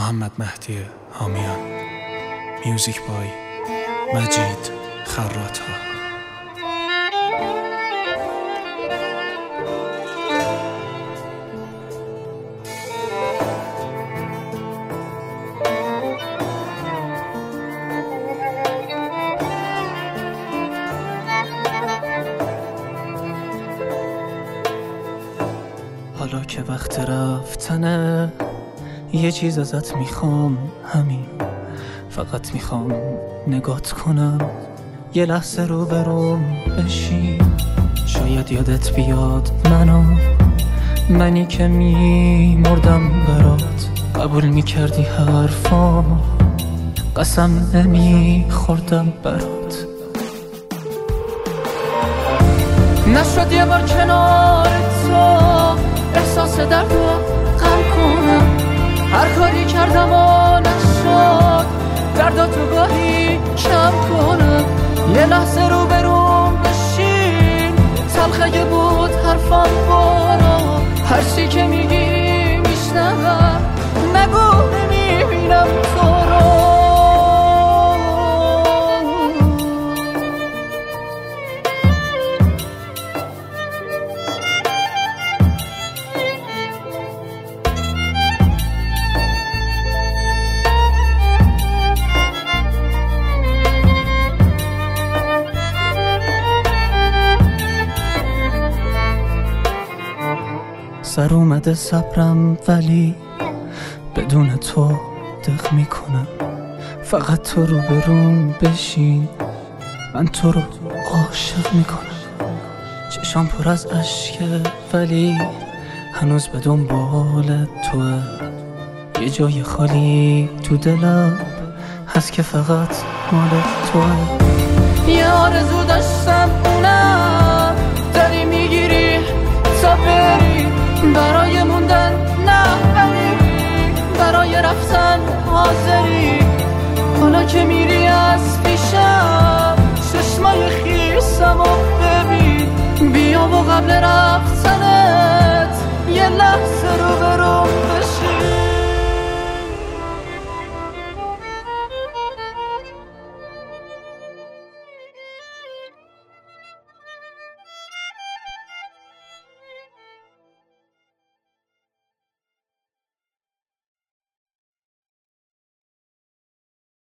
محمد مهدی حامیان. میوزیک بای مجید خراط‌ها. حالا که وقت رفتنه یه چیز ازت میخوام، همین فقط میخوام نگات کنم، یه لحظه رو بروم بشین. شاید یادت بیاد منی که میمردم برات، قبول میکردی حرفامو، قسم نمیخوردم برات. نشد یه بار کنار تو احساس درد رو غم کنم، هر کاری کردم و نشد درداتو گاهی کم کنم. یه لحظه رو بروم بشین، تلخه بود حرفم برو، هر چی که میگی میشنوم، نگو نمیبینم تو رو. سر اومده صبرم ولی بدون تو دق میکنم، فقط تو رو بروم بشین، من تو رو عاشق میکنم. چشام پر از اشکه ولی هنوز به دنبال توه، یه جای خالی تو دلم هست که فقط مال توه. یه آرزو داشتم اونم داری میگیری تا بری، برای موندن نه ولی برای رفتن حاضری. حالا که میری از پیشم چشمای خیلی